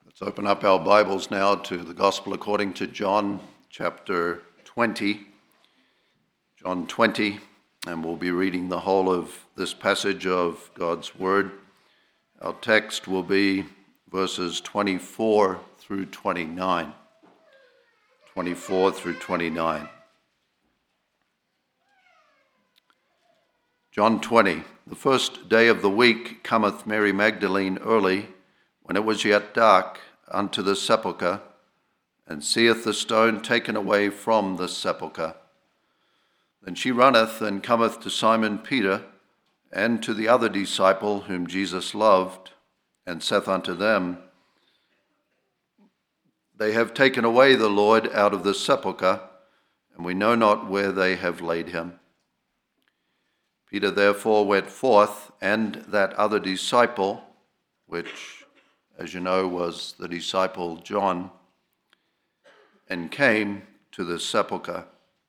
Let's open up our Bibles now to the Gospel according to John chapter 20. John 20, and we'll be reading the whole of this passage of God's Word. Our text will be verses 24 through 29. 24 through 29. John 20. The first day of the week cometh Mary Magdalene early, when it was yet dark, unto the sepulchre, and seeth the stone taken away from the sepulchre. Then she runneth and cometh to Simon Peter, and to the other disciple whom Jesus loved, and saith unto them, They have taken away the Lord out of the sepulchre, and we know not where they have laid him. Peter therefore went forth, and that other disciple, which, as you know, was the disciple John, and came to the sepulchre.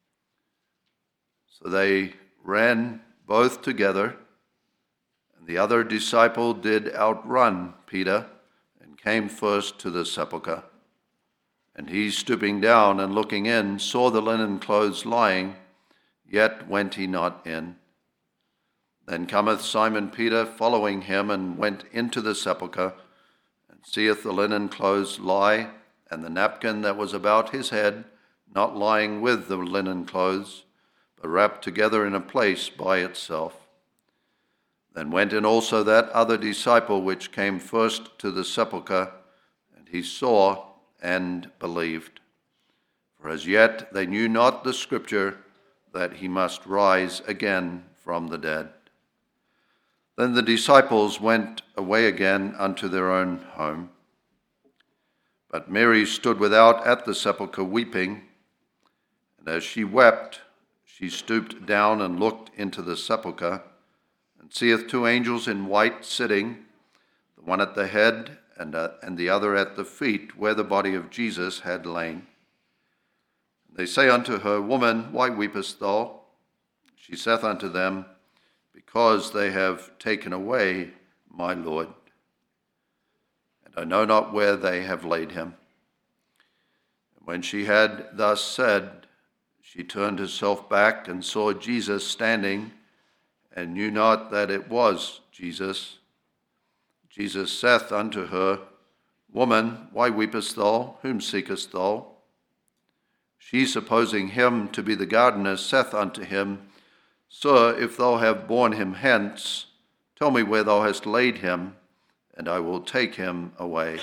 So they ran both together, and the other disciple did outrun Peter, and came first to the sepulchre. And he, stooping down and looking in, saw the linen clothes lying, yet went he not in. Then cometh Simon Peter following him, and went into the sepulchre, and seeth the linen clothes lie, and the napkin that was about his head, not lying with the linen clothes, but wrapped together in a place by itself. Then went in also that other disciple which came first to the sepulchre, and he saw and believed. For as yet they knew not the scripture, that he must rise again from the dead. Then the disciples went away again unto their own home. But Mary stood without at the sepulchre weeping, and as she wept, she stooped down and looked into the sepulchre, and seeth two angels in white sitting, the one at the head and the other at the feet, where the body of Jesus had lain. They say unto her, Woman, why weepest thou? She saith unto them, Because they have taken away my Lord, and I know not where they have laid him. And when she had thus said, she turned herself back and saw Jesus standing, and knew not that it was Jesus. Jesus saith unto her, Woman, why weepest thou? Whom seekest thou? She, supposing him to be the gardener, saith unto him, Sir, if thou have borne him hence, tell me where thou hast laid him, and I will take him away.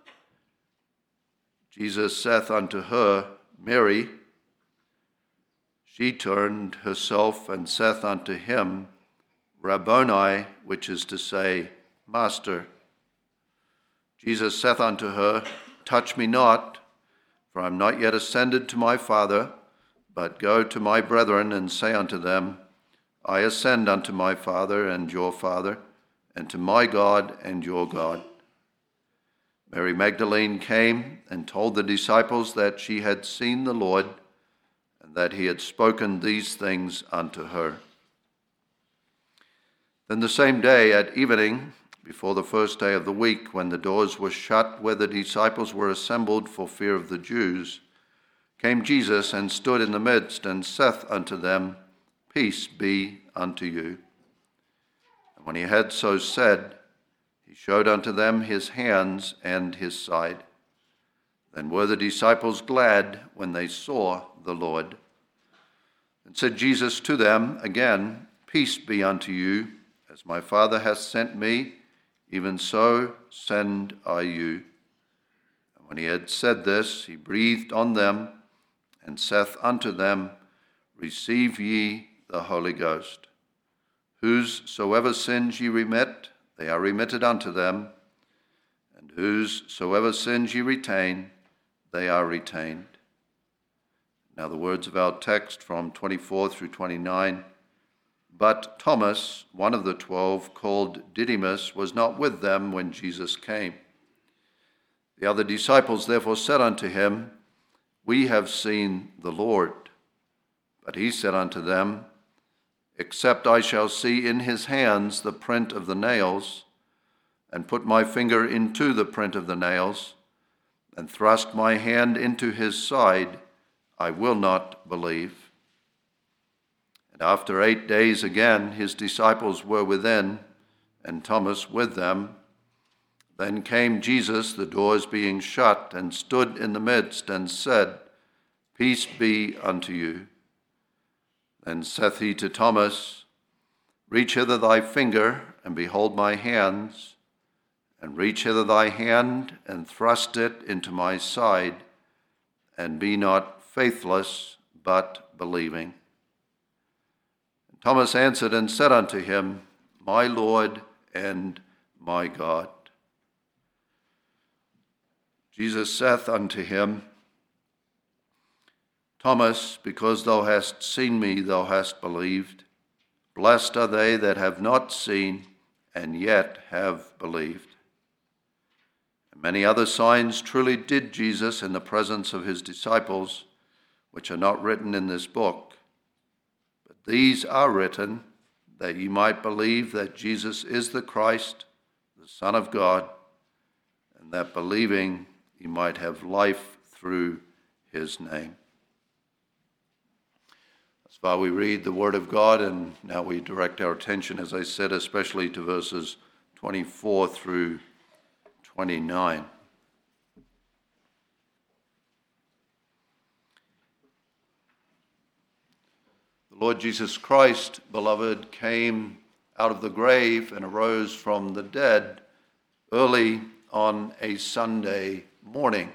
Jesus saith unto her, Mary. She turned herself and saith unto him, Rabboni, which is to say, Master. Jesus saith unto her, Touch me not, for I am not yet ascended to my Father, but go to my brethren and say unto them, I ascend unto my Father and your Father, and to my God and your God. Mary Magdalene came and told the disciples that she had seen the Lord, and that he had spoken these things unto her. Then the same day at evening, before the first day of the week, when the doors were shut where the disciples were assembled for fear of the Jews, came Jesus and stood in the midst, and saith unto them, Peace be unto you. And when he had so said, he showed unto them his hands and his side. Then were the disciples glad when they saw the Lord. And said Jesus to them again, Peace be unto you. As my Father hath sent me, even so send I you. And when he had said this, he breathed on them, and saith unto them, Receive ye the Holy Ghost. Whosoever sins ye remit, they are remitted unto them, and whosoever sins ye retain, they are retained. Now the words of our text from 24 through 29. But Thomas, one of the 12, called Didymus, was not with them when Jesus came. The other disciples therefore said unto him, We have seen the Lord. But he said unto them, Except I shall see in his hands the print of the nails, and put my finger into the print of the nails, and thrust my hand into his side, I will not believe. And after 8 days again, his disciples were within, and Thomas with them. Then came Jesus, the doors being shut, and stood in the midst, and said, Peace be unto you. Then saith he to Thomas, Reach hither thy finger, and behold my hands, and reach hither thy hand, and thrust it into my side, and be not faithless, but believing. And Thomas answered and said unto him, My Lord and my God. Jesus saith unto him, Thomas, because thou hast seen me, thou hast believed. Blessed are they that have not seen, and yet have believed. And many other signs truly did Jesus in the presence of his disciples, which are not written in this book. But these are written, that ye might believe that Jesus is the Christ, the Son of God, and that believing ye might have life through his name. Thus far we read the Word of God, and now we direct our attention, as I said, especially to verses 24 through 29. The Lord Jesus Christ, beloved, came out of the grave and arose from the dead early on a Sunday morning.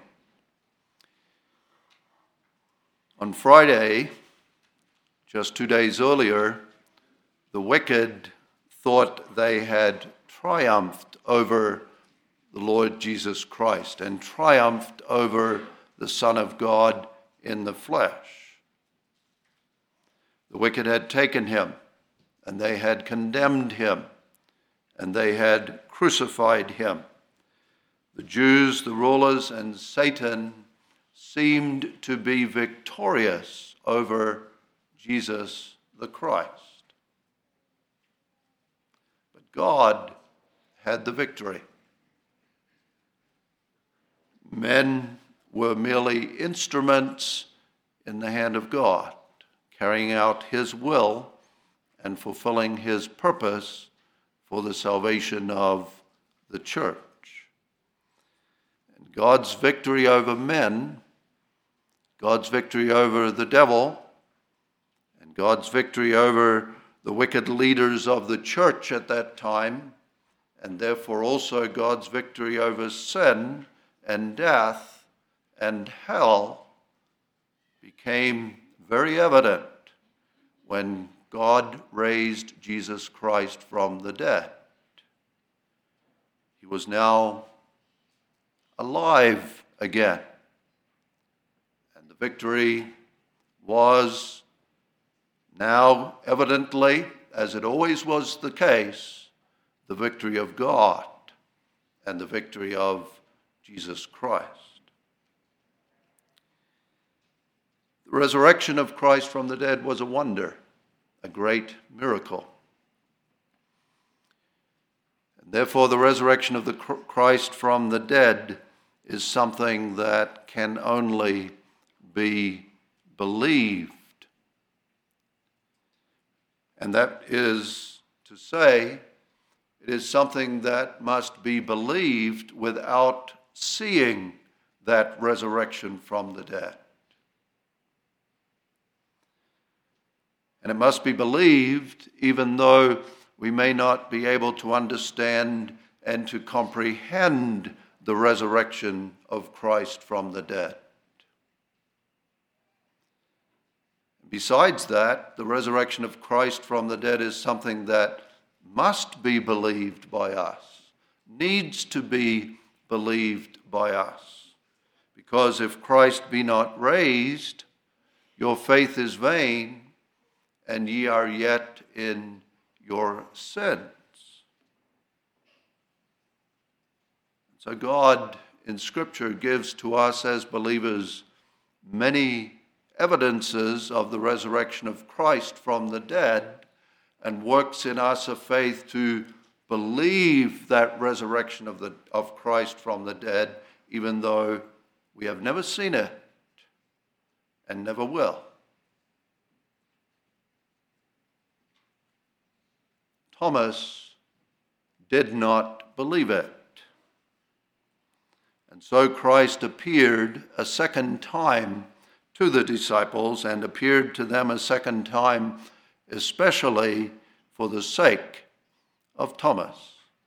On Friday, just 2 days earlier, the wicked thought they had triumphed over the Lord Jesus Christ and triumphed over the Son of God in the flesh. The wicked had taken him, and they had condemned him, and they had crucified him. The Jews, the rulers, and Satan seemed to be victorious over Jesus the Christ. But God had the victory. Men were merely instruments in the hand of God, carrying out his will and fulfilling his purpose for the salvation of the church. And God's victory over men, God's victory over the devil, and God's victory over the wicked leaders of the church at that time, and therefore also God's victory over sin and death and hell, became very evident when God raised Jesus Christ from the dead. He was now alive again. And the victory was now evidently, as it always was the case, the victory of God and the victory of Jesus Christ. The resurrection of Christ from the dead was a wonder, a great miracle. And therefore, the resurrection of the Christ from the dead is something that can only be believed. And that is to say, it is something that must be believed without seeing that resurrection from the dead. And it must be believed even though we may not be able to understand and to comprehend the resurrection of Christ from the dead. Besides that, the resurrection of Christ from the dead is something that must be believed by us, needs to be believed by us. Because if Christ be not raised, your faith is vain, and ye are yet in your sins. So God in Scripture gives to us as believers many evidences of the resurrection of Christ from the dead, and works in us a faith to believe that resurrection of Christ from the dead, even though We have never seen it and never will. Thomas did not believe it. And so Christ appeared a second time to the disciples and appeared to them a second time, especially for the sake of Thomas.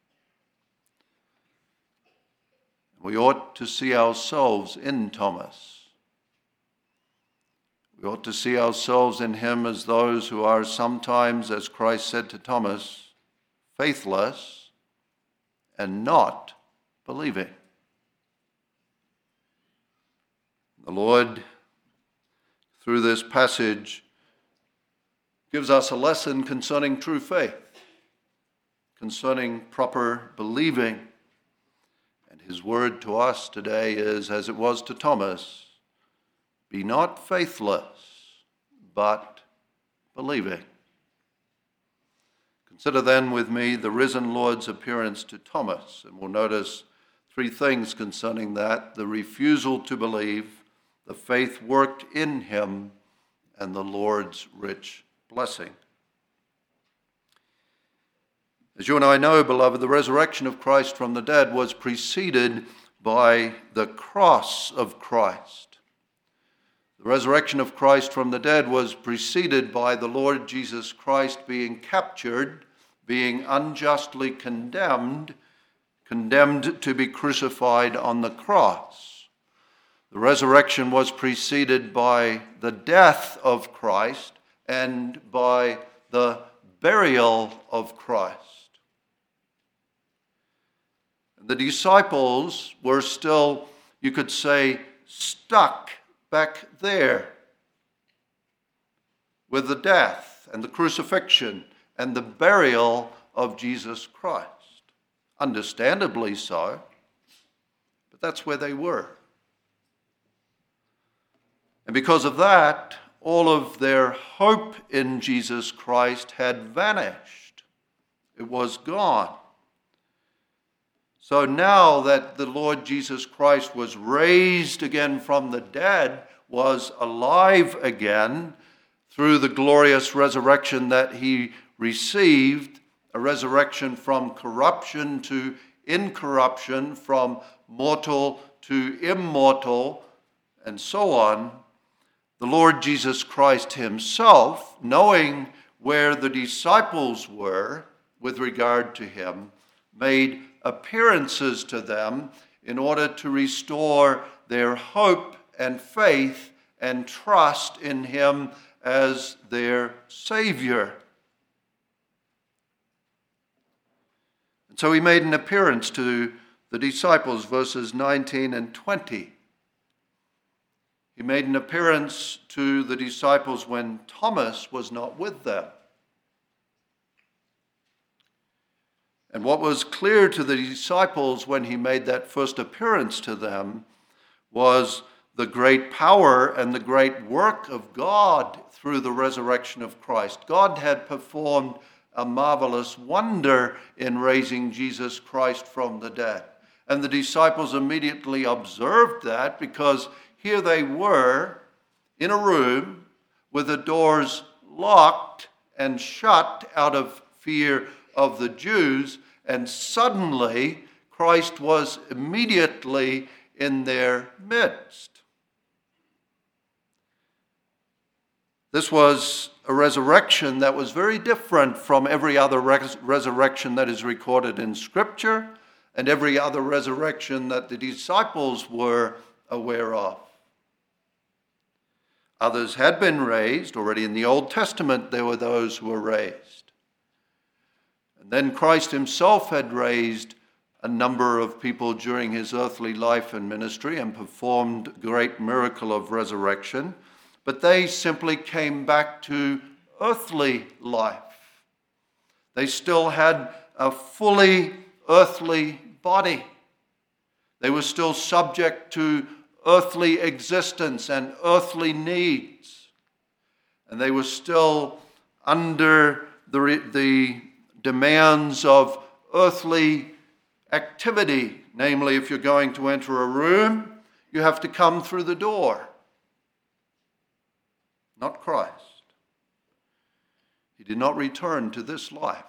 We ought to see ourselves in Thomas. We ought to see ourselves in him as those who are sometimes, as Christ said to Thomas, faithless and not believing. The Lord, through this passage, gives us a lesson concerning true faith, concerning proper believing. And his word to us today is, as it was to Thomas, be not faithless, but believing. Consider then with me the risen Lord's appearance to Thomas, and we'll notice three things concerning that: the refusal to believe, the faith worked in him, and the Lord's rich blessing. As you and I know, beloved, the resurrection of Christ from the dead was preceded by the cross of Christ. The resurrection of Christ from the dead was preceded by the Lord Jesus Christ being captured, being unjustly condemned to be crucified on the cross. The resurrection was preceded by the death of Christ and by the burial of Christ. The disciples were still, you could say, stuck back there with the death and the crucifixion and the burial of Jesus Christ. Understandably so, but that's where they were. And because of that, all of their hope in Jesus Christ had vanished. It was gone. So now that the Lord Jesus Christ was raised again from the dead, was alive again through the glorious resurrection that he received, a resurrection from corruption to incorruption, from mortal to immortal, and so on, the Lord Jesus Christ himself, knowing where the disciples were with regard to him, made appearances to them in order to restore their hope and faith and trust in him as their Savior. And so he made an appearance to the disciples, verses 19 and 20. He made an appearance to the disciples when Thomas was not with them. And what was clear to the disciples when he made that first appearance to them was the great power and the great work of God through the resurrection of Christ. God had performed a marvelous wonder in raising Jesus Christ from the dead. And the disciples immediately observed that, because here they were in a room with the doors locked and shut out of fear of the Jews, and suddenly Christ was immediately in their midst. This was a resurrection that was very different from every other resurrection that is recorded in Scripture and every other resurrection that the disciples were aware of. Others had been raised. Already in the Old Testament, there were those who were raised. And then Christ himself had raised a number of people during his earthly life and ministry and performed a great miracle of resurrection. But they simply came back to earthly life. They still had a fully earthly body. They were still subject to earthly existence and earthly needs. And they were still under the demands of earthly activity. Namely, if you're going to enter a room, You have to come through the door, not Christ. He did not return to this life.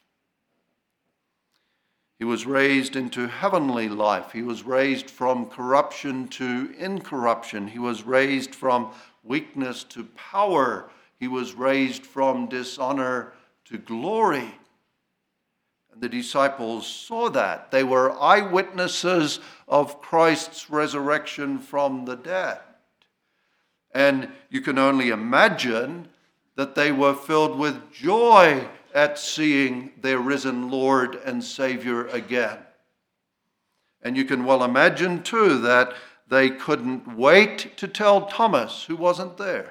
He was raised into heavenly life. He was raised from corruption to incorruption. He was raised from weakness to power. He was raised from dishonor to glory. And the disciples saw that. They were eyewitnesses of Christ's resurrection from the dead. And you can only imagine that they were filled with joy at seeing their risen Lord and Savior again. And you can well imagine, too, that they couldn't wait to tell Thomas, who wasn't there.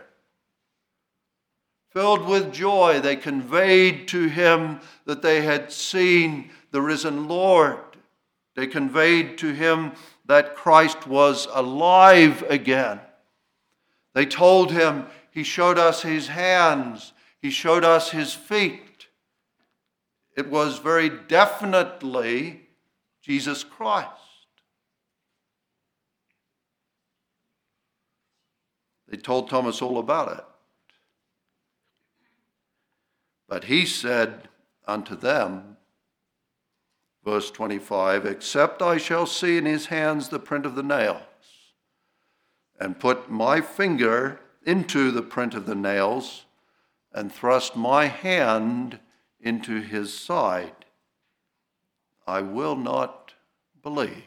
Filled with joy, they conveyed to him that they had seen the risen Lord. They conveyed to him that Christ was alive again. They told him, he showed us his hands, he showed us his feet. It was very definitely Jesus Christ. They told Thomas all about it. But he said unto them, verse 25, except I shall see in his hands the print of the nails, and put my finger into the print of the nails, and thrust my hand into his side, I will not believe.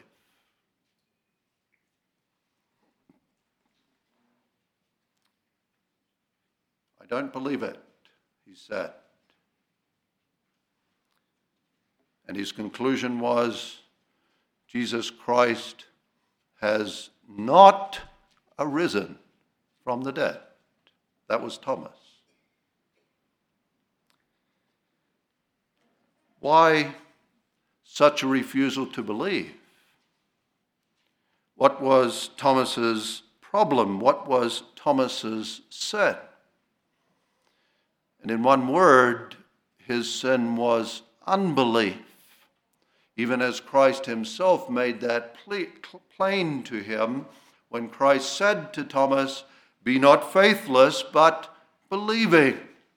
I don't believe it, he said. And his conclusion was, Jesus Christ has not arisen from the dead. That was Thomas. Why such a refusal to believe? What was Thomas's problem? What was Thomas's sin? And in one word, his sin was unbelief. Even as Christ himself made that plain to him when Christ said to Thomas, be not faithless, but believing.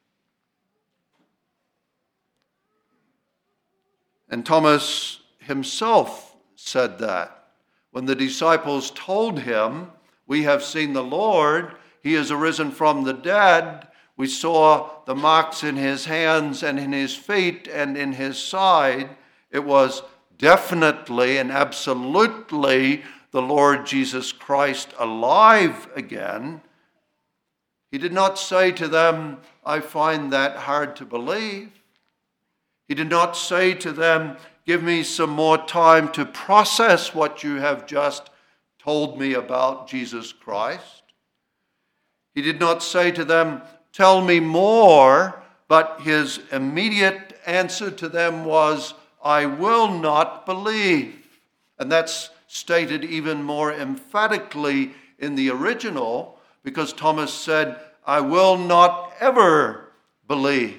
And Thomas himself said that. When the disciples told him, we have seen the Lord, he is arisen from the dead, we saw the marks in his hands and in his feet and in his side, it was definitely and absolutely the Lord Jesus Christ alive again. He did not say to them, I find that hard to believe. He did not say to them, give me some more time to process what you have just told me about Jesus Christ. He did not say to them, tell me more, but his immediate answer to them was, I will not believe. And that's stated even more emphatically in the original, because Thomas said, I will not ever believe.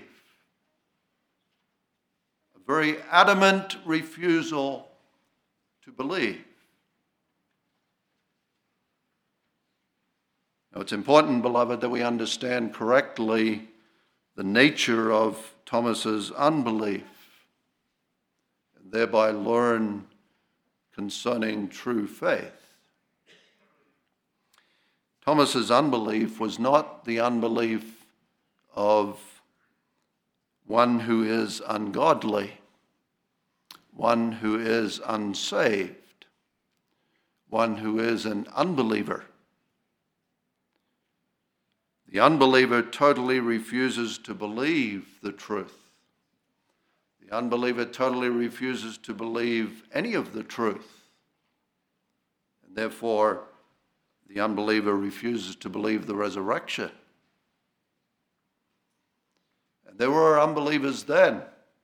A very adamant refusal to believe. Now, it's important, beloved, that we understand correctly the nature of Thomas's unbelief, and thereby learn concerning true faith. Thomas's unbelief was not the unbelief of one who is ungodly, one who is unsaved, one who is an unbeliever. The unbeliever totally refuses to believe the truth. The unbeliever totally refuses to believe any of the truth. And therefore, the unbeliever refuses to believe the resurrection. And there were unbelievers then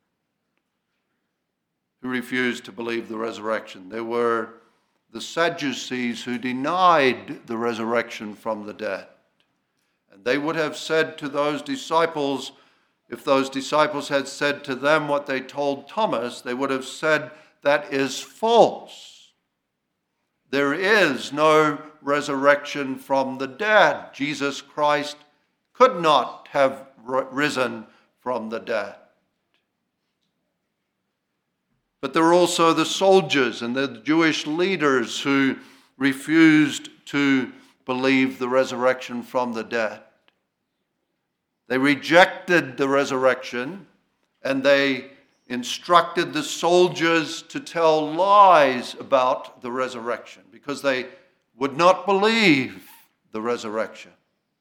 who refused to believe the resurrection. There were the Sadducees who denied the resurrection from the dead. And they would have said to those disciples, if those disciples had said to them what they told Thomas, they would have said, that is false. there is no resurrection from the dead. Jesus Christ could not have risen from the dead. But there are also the soldiers and the Jewish leaders who refused to believe the resurrection from the dead. They rejected the resurrection, and they instructed the soldiers to tell lies about the resurrection because they would not believe the resurrection.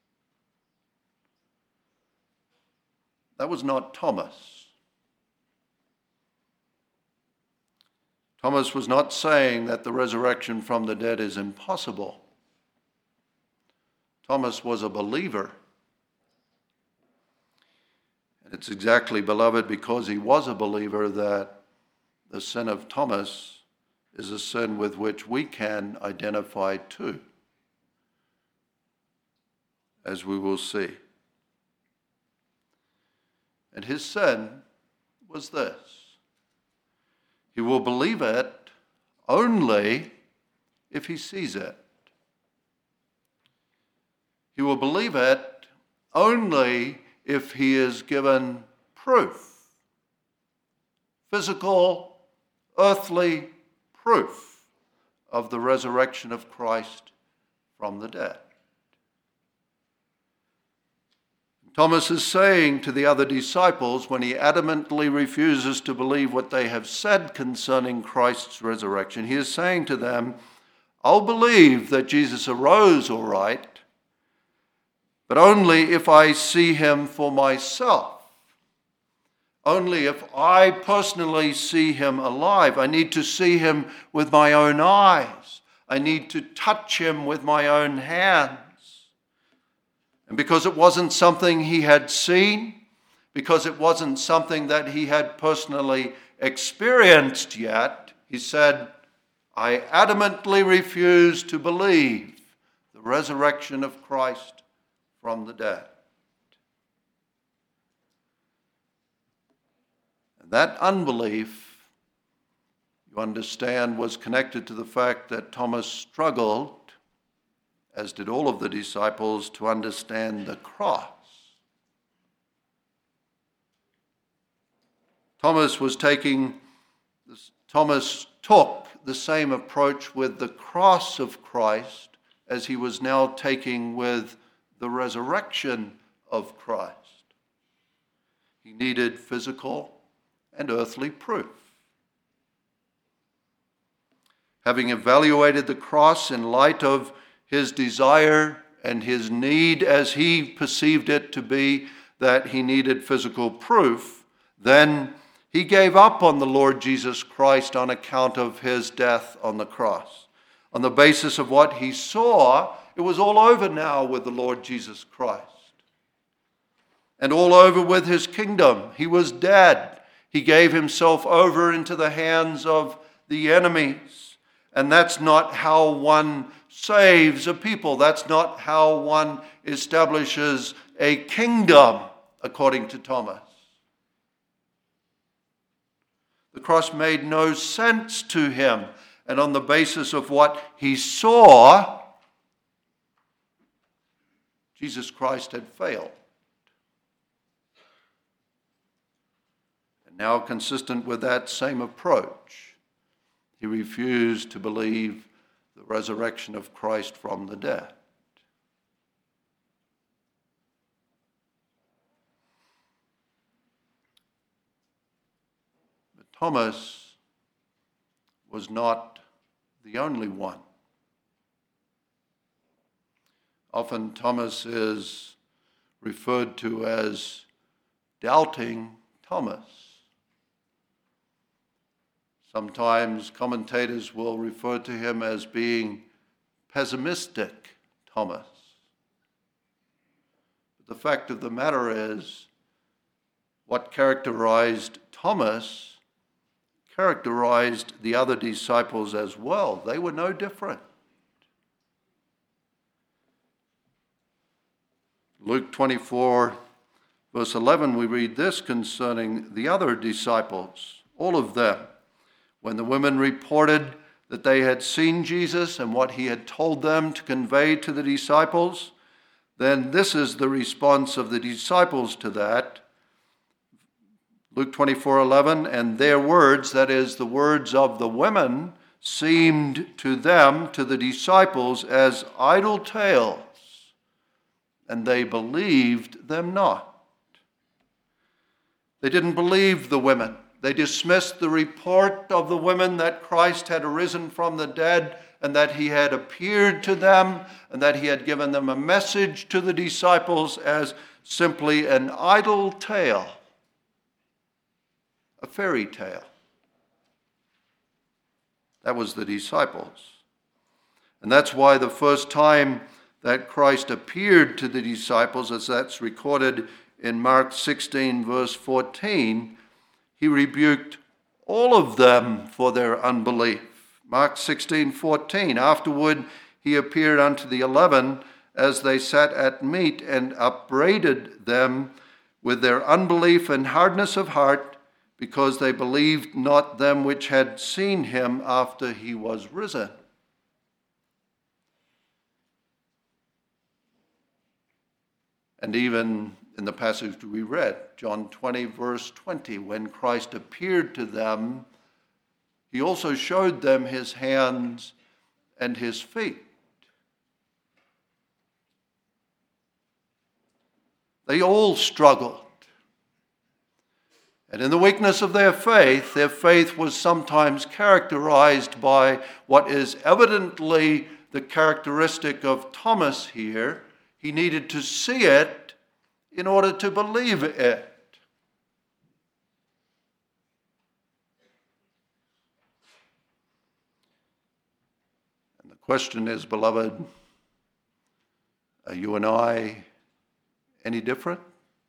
That was not Thomas. Thomas was not saying that the resurrection from the dead is impossible. Thomas was a believer. And it's exactly, beloved, because he was a believer that the sin of Thomas is a sin with which we can identify too, as we will see. And his sin was this: he will believe it only if he sees it. He will believe it only if he is given proof, physical, earthly proof of the resurrection of Christ from the dead. Thomas is saying to the other disciples, when he adamantly refuses to believe what they have said concerning Christ's resurrection, he is saying to them, I'll believe that Jesus arose all right, but only if I see him for myself. Only if I personally see him alive. I need to see him with my own eyes. I need to touch him with my own hands. And because it wasn't something he had seen, because it wasn't something that he had personally experienced yet, he said, I adamantly refuse to believe the resurrection of Christ from the dead. And that unbelief, you understand, was connected to the fact that Thomas struggled, as did all of the disciples, to understand the cross. Thomas took the same approach with the cross of Christ as he was now taking with the resurrection of Christ. He needed physical and earthly proof. Having evaluated the cross in light of his desire and his need as he perceived it to be, that he needed physical proof, then he gave up on the Lord Jesus Christ on account of his death on the cross. On the basis of what he saw, it was all over now with the Lord Jesus Christ. And all over with his kingdom. He was dead. He gave himself over into the hands of the enemies. And that's not how one saves a people. That's not how one establishes a kingdom, according to Thomas. The cross made no sense to him. And on the basis of what he saw, Jesus Christ had failed. And now, consistent with that same approach, he refused to believe the resurrection of Christ from the dead. But Thomas was not the only one. Often Thomas is referred to as doubting Thomas. Sometimes commentators will refer to him as being pessimistic Thomas. But the fact of the matter is, what characterized Thomas characterized the other disciples as well. They were no different. Luke 24, verse 11, we read this concerning the other disciples, all of them. When the women reported that they had seen Jesus and what he had told them to convey to the disciples, then this is the response of the disciples to that. Luke 24:11, and their words, that is, the words of the women, seemed to them, to the disciples, as idle tales, and they believed them not. They didn't believe the women. They dismissed the report of the women that Christ had arisen from the dead and that he had appeared to them and that he had given them a message to the disciples as simply an idle tale, a fairy tale. That was the disciples. And that's why the first time that Christ appeared to the disciples, as that's recorded in Mark 16, verse 14, he rebuked all of them for their unbelief. Mark 16:14. Afterward he appeared unto the 11 as they sat at meat and upbraided them with their unbelief and hardness of heart, because they believed not them which had seen him after he was risen. And even in the passage we read, John 20, verse 20, when Christ appeared to them, he also showed them his hands and his feet. They all struggled. And in the weakness of their faith was sometimes characterized by what is evidently the characteristic of Thomas here. He needed to see it in order to believe it. And the question is, beloved, are you and I any different?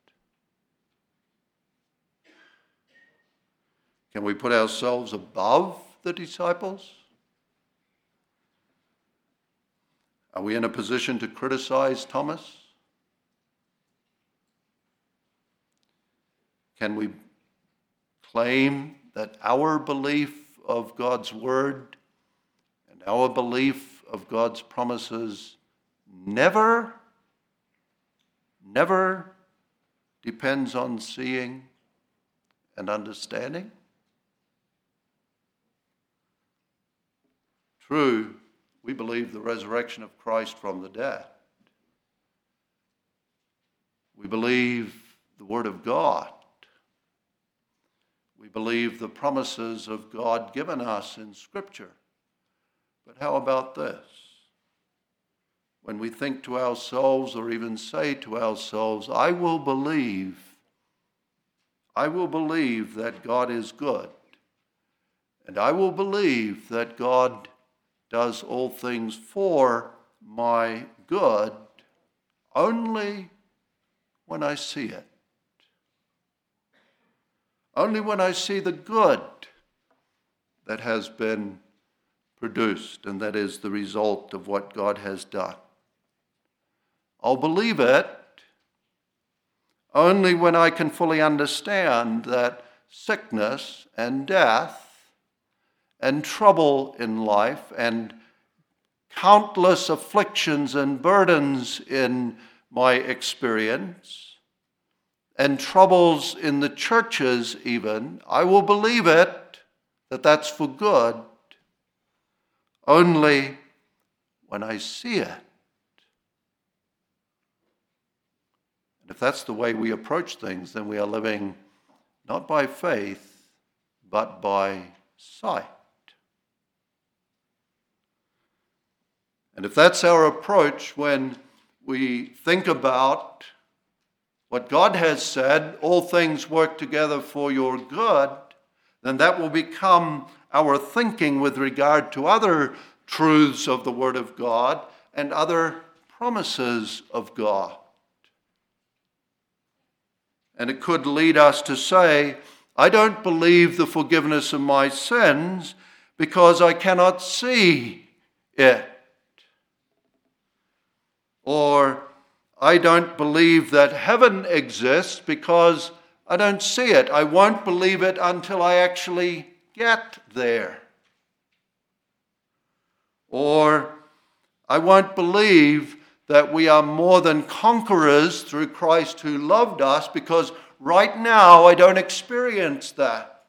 Can we put ourselves above the disciples? Are we in a position to criticize Thomas? Can we claim that our belief of God's word and our belief of God's promises never depends on seeing and understanding? True, we believe the resurrection of Christ from the dead. We believe the Word of God. We believe the promises of God given us in Scripture. But how about this? When we think to ourselves or even say to ourselves, I will believe that God is good, and I will believe that God does all things for my good, only when I see it. Only when I see the good that has been produced, and that is the result of what God has done. I'll believe it only when I can fully understand that sickness and death and trouble in life and countless afflictions and burdens in my experience and troubles in the churches even, I will believe it, that that's for good, only when I see it. And if that's the way we approach things, then we are living not by faith, but by sight. And if that's our approach when we think about what God has said, all things work together for your good, then that will become our thinking with regard to other truths of the Word of God and other promises of God. And it could lead us to say, I don't believe the forgiveness of my sins because I cannot see it. Or, I don't believe that heaven exists because I don't see it. I won't believe it until I actually get there. Or I won't believe that we are more than conquerors through Christ who loved us, because right now I don't experience that.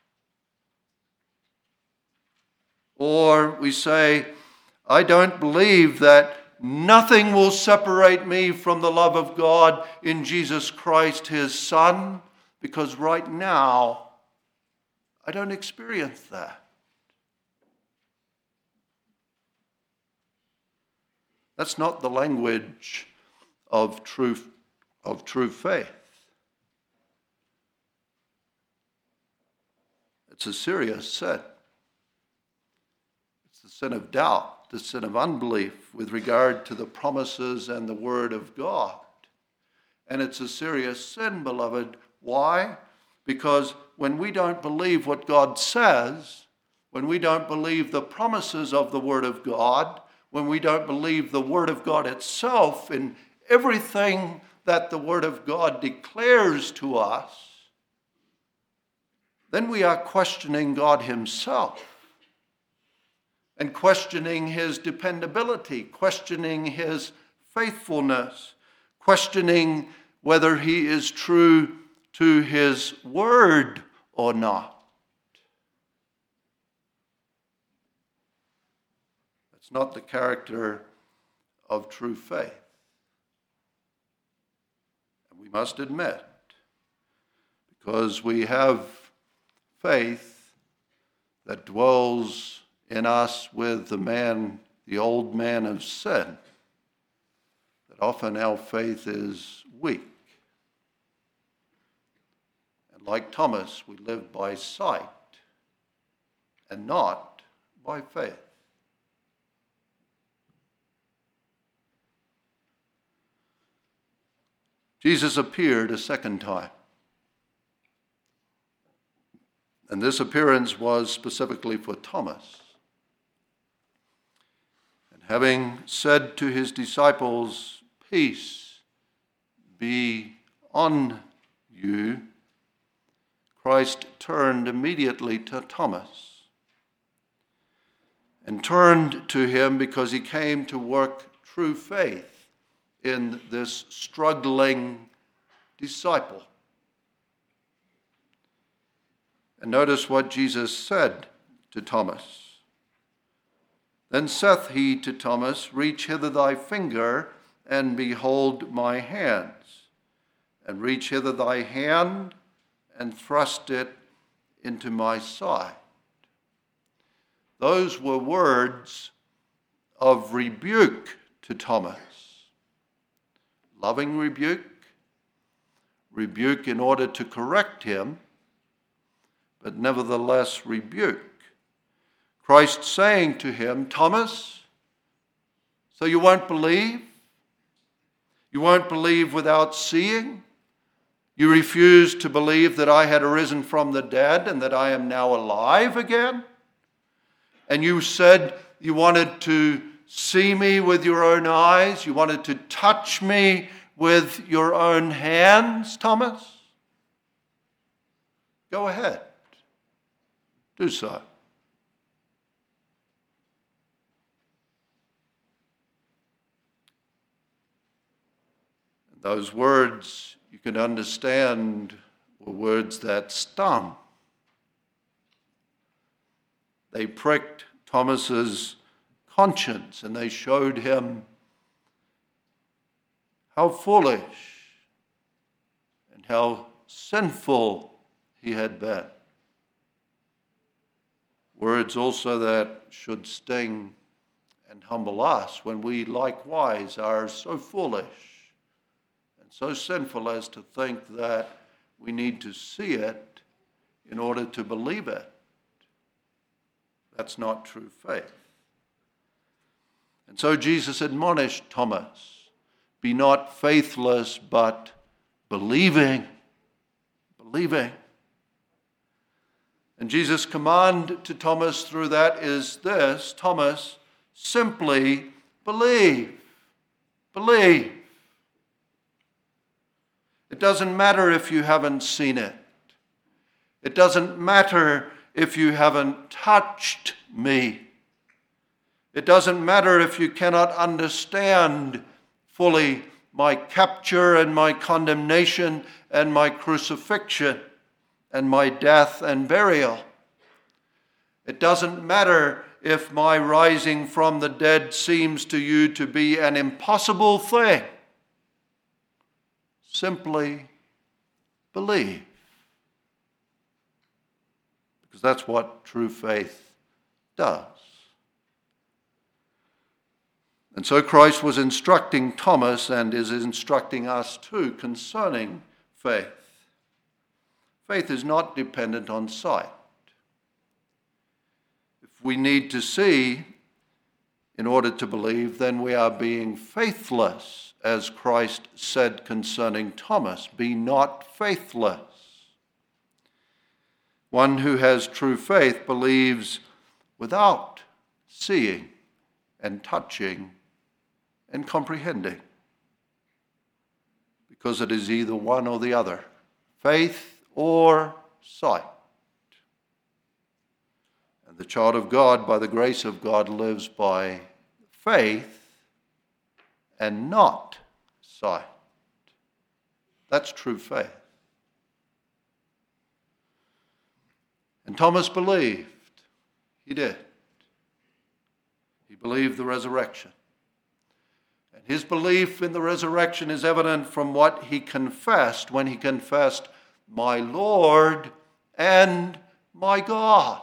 Or we say, I don't believe that nothing will separate me from the love of God in Jesus Christ, his Son, because right now I don't experience that. That's not the language of true faith. It's a serious sin. It's the sin of doubt, the sin of unbelief with regard to the promises and the Word of God. And it's a serious sin, beloved. Why? Because when we don't believe what God says, when we don't believe the promises of the Word of God, when we don't believe the Word of God itself in everything that the Word of God declares to us, then we are questioning God himself and questioning his dependability, questioning his faithfulness, questioning whether he is true to his word or not. That's not the character of true faith. And we must admit, because we have faith that dwells in us with the old man of sin, that often our faith is weak. And like Thomas, we live by sight and not by faith. Jesus appeared a second time. And this appearance was specifically for Thomas. And having said to his disciples, "Peace be on you," Christ turned immediately to Thomas and turned to him because he came to work true faith in this struggling disciple. And notice what Jesus said to Thomas. Then saith he to Thomas, "Reach hither thy finger, and behold my hands. And reach hither thy hand, and thrust it into my side." Those were words of rebuke to Thomas. Loving rebuke, rebuke in order to correct him, but nevertheless rebuke. Christ saying to him, "Thomas, so you won't believe? You won't believe without seeing? You refuse to believe that I had arisen from the dead and that I am now alive again? And you said you wanted to see me with your own eyes? You wanted to touch me with your own hands, Thomas? Go ahead. Do so." Those words, you can understand, were words that stung. They pricked Thomas's conscience, and they showed him how foolish and how sinful he had been. Words also that should sting and humble us when we likewise are so foolish and so sinful as to think that we need to see it in order to believe it. That's not true faith. And so Jesus admonished Thomas, "Be not faithless, but believing." Believing. And Jesus' command to Thomas through that is this: Thomas, simply believe. Believe. It doesn't matter if you haven't seen it. It doesn't matter if you haven't touched me. It doesn't matter if you cannot understand fully my capture and my condemnation and my crucifixion and my death and burial. It doesn't matter if my rising from the dead seems to you to be an impossible thing. Simply believe. Because that's what true faith does. And so Christ was instructing Thomas and is instructing us too concerning faith. Faith is not dependent on sight. If we need to see in order to believe, then we are being faithless, as Christ said concerning Thomas, be not faithless. One who has true faith believes without seeing and touching and comprehending, because it is either one or the other, faith or sight. And the child of God, by the grace of God, lives by faith and not sight. That's true faith. And Thomas believed. He did. He believed the resurrection. And his belief in the resurrection is evident from what he confessed when he confessed, "My Lord and my God."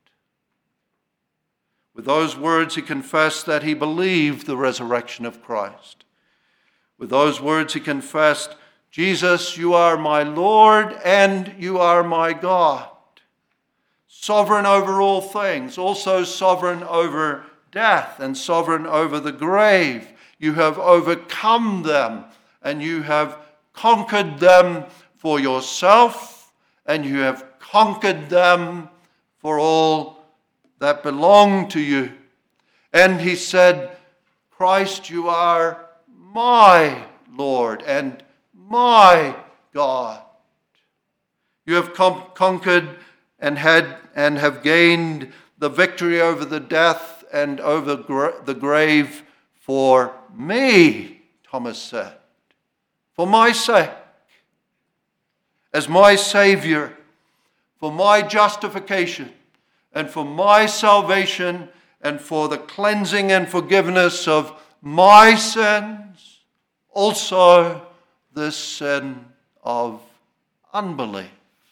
With those words, he confessed that he believed the resurrection of Christ. With those words, he confessed, "Jesus, you are my Lord and you are my God. Sovereign over all things, also sovereign over death and sovereign over the grave. You have overcome them and you have conquered them for yourself, and you have conquered them for all that belong to you." And he said, "Christ, you are my Lord and my God. You have conquered and have gained the victory over the death and over the grave for me," Thomas said, "for my sake, as my Savior, for my justification, and for my salvation, and for the cleansing and forgiveness of my sins, also this sin of unbelief."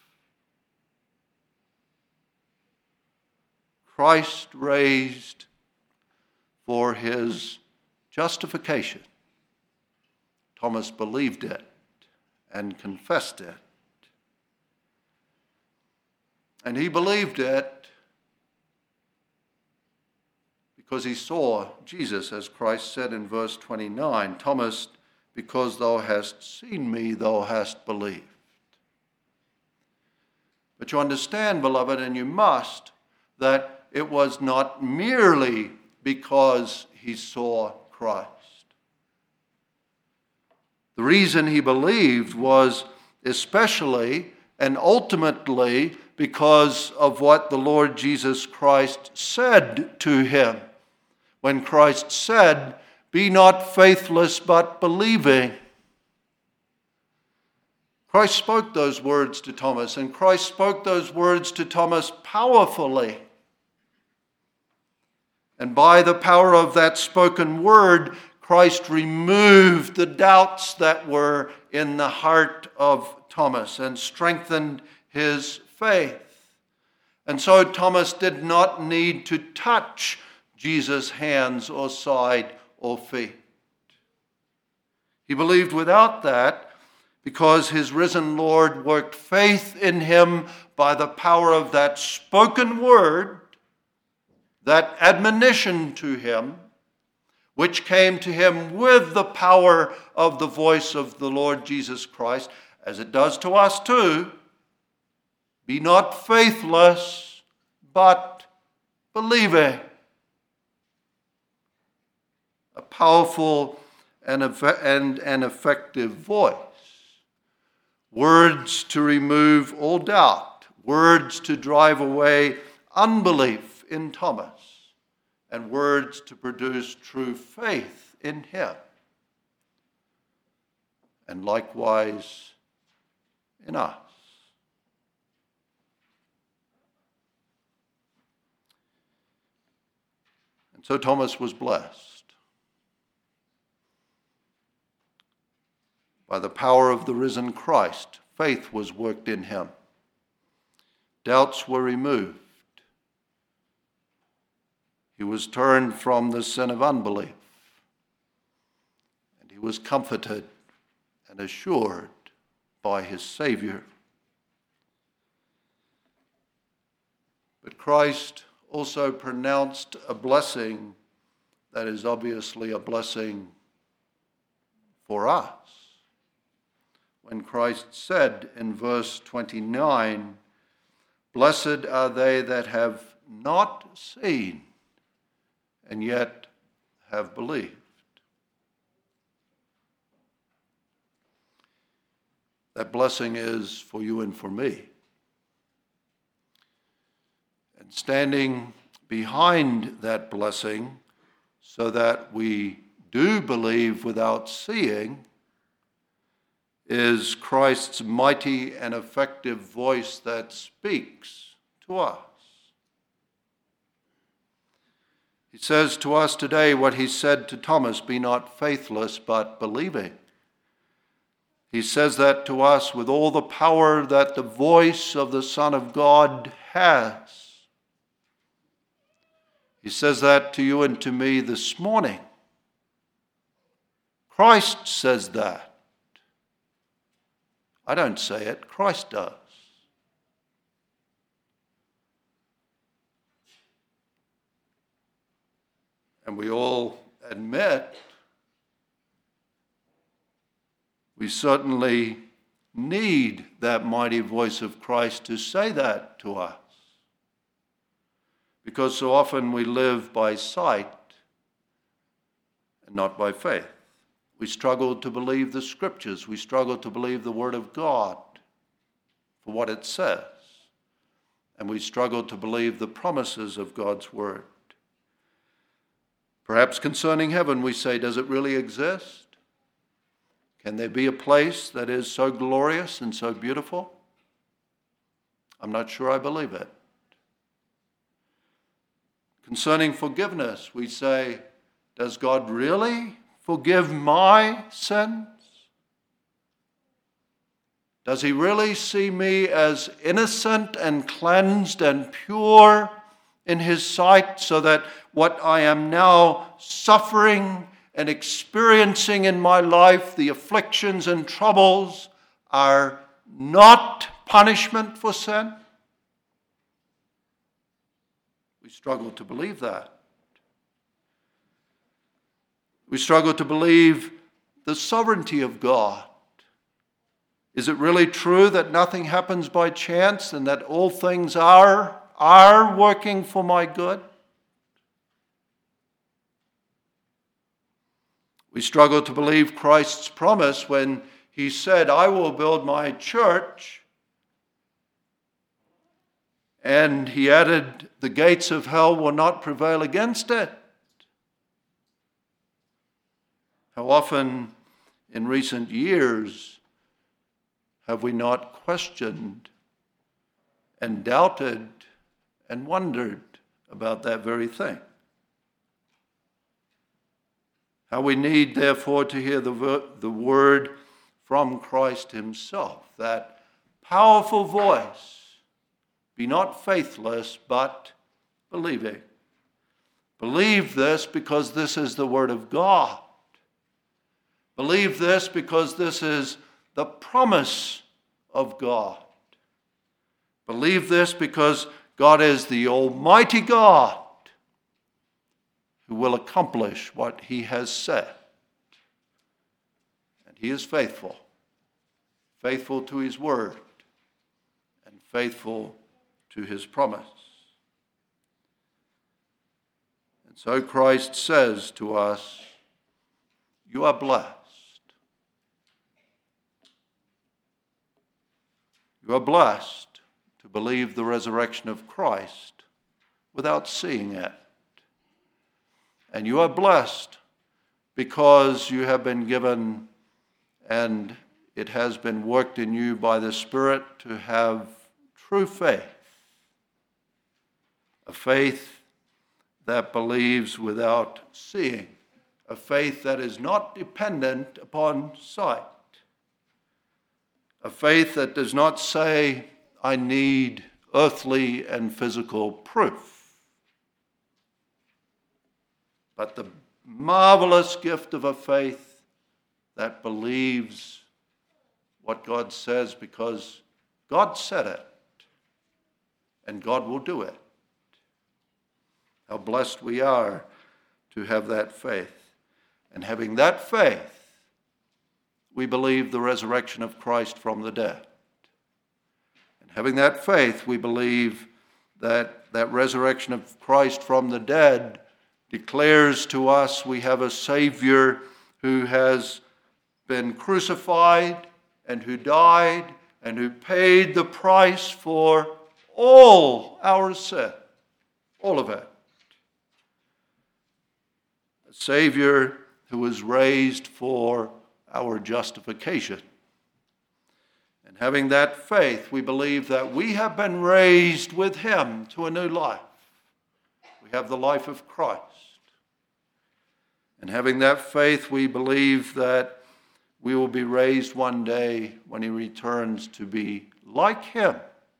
Christ raised for his justification. Thomas believed it and confessed it. And he believed it because he saw Jesus, as Christ said in verse 29, "Thomas, because thou hast seen me, thou hast believed." But you understand, beloved, and you must, that it was not merely because he saw Christ. The reason he believed was especially and ultimately because of what the Lord Jesus Christ said to him. When Christ said, "Be not faithless, but believing." Christ spoke those words to Thomas, and Christ spoke those words to Thomas powerfully. And by the power of that spoken word, Christ removed the doubts that were in the heart of Thomas and strengthened his faith. And so Thomas did not need to touch Jesus' hands or side or feet. He believed without that because his risen Lord worked faith in him by the power of that spoken word, that admonition to him, which came to him with the power of the voice of the Lord Jesus Christ, as it does to us too. "Be not faithless, but believing." A powerful and an effective voice. Words to remove all doubt. Words to drive away unbelief in Thomas. and words to produce true faith in him, and likewise in us. And so Thomas was blessed. By the power of the risen Christ, faith was worked in him. Doubts were removed. He was turned from the sin of unbelief, and he was comforted and assured by his Savior. But Christ also pronounced a blessing that is obviously a blessing for us. When Christ said in verse 29, "Blessed are they that have not seen and yet have believed." That blessing is for you and for me. And standing behind that blessing so that we do believe without seeing is Christ's mighty and effective voice that speaks to us. He says to us today what he said to Thomas, "Be not faithless, but believing." He says that to us with all the power that the voice of the Son of God has. He says that to you and to me this morning. Christ says that. I don't say it, Christ does. And we all admit we certainly need that mighty voice of Christ to say that to us. Because so often we live by sight and not by faith. We struggle to believe the Scriptures. We struggle to believe the Word of God for what it says. And we struggle to believe the promises of God's Word. Perhaps concerning heaven, we say, does it really exist? Can there be a place that is so glorious and so beautiful? I'm not sure I believe it. Concerning forgiveness, we say, does God really forgive my sins? Does he really see me as innocent and cleansed and pure in his sight, so that what I am now suffering and experiencing in my life, the afflictions and troubles, are not punishment for sin? We struggle to believe that. We struggle to believe the sovereignty of God. Is it really true that nothing happens by chance and that all things are working for my good? We struggle to believe Christ's promise when he said, "I will build my church," and he added, "the gates of hell will not prevail against it." How often in recent years have we not questioned and doubted and wondered about that very thing? How we need, therefore, to hear the word from Christ himself, that powerful voice, "Be not faithless, but believing." Believe this because this is the word of God. Believe this because this is the promise of God. Believe this because God is the Almighty God who will accomplish what he has said. And he is faithful, faithful to his word, and faithful to his promise. And so Christ says to us, you are blessed. You are blessed to believe the resurrection of Christ without seeing it. And you are blessed because you have been given, and it has been worked in you by the Spirit to have true faith. A faith that believes without seeing. A faith that is not dependent upon sight. A faith that does not say, I need earthly and physical proof. But the marvelous gift of a faith that believes what God says because God said it, and God will do it. How blessed we are to have that faith. And having that faith, we believe the resurrection of Christ from the dead. And having that faith, we believe that that resurrection of Christ from the dead declares to us we have a Savior who has been crucified and who died and who paid the price for all our sin, all of it. A Savior who was raised for our justification. And having that faith, we believe that we have been raised with him to a new life. We have the life of Christ. And having that faith, we believe that we will be raised one day when he returns to be like him,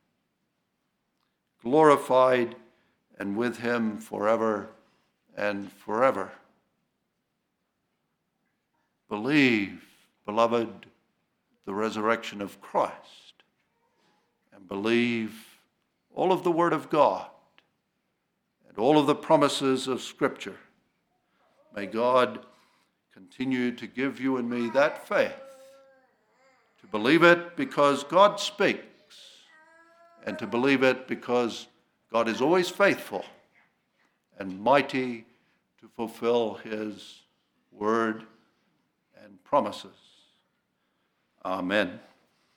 glorified and with him forever and forever. Believe, beloved, the resurrection of Christ, and believe all of the Word of God and all of the promises of Scripture. May God continue to give you and me that faith, to believe it because God speaks, and to believe it because God is always faithful and mighty to fulfill his word and promises. Amen.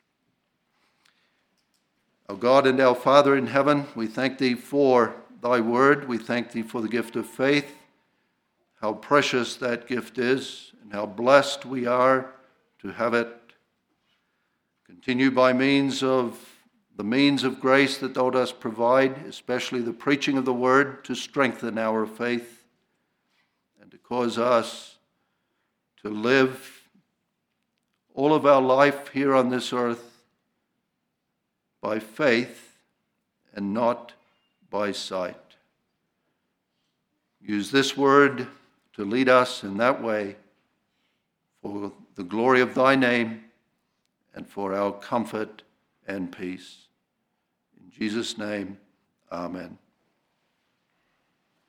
O God and our Father in heaven, we thank thee for thy word. We thank thee for the gift of faith, how precious that gift is, and how blessed we are to have it. Continue by means of grace that thou dost provide, especially the preaching of the word, to strengthen our faith and to cause us to live all of our life here on this earth by faith and not by sight. Use this word to lead us in that way for the glory of thy name and for our comfort and peace. In Jesus' name, amen.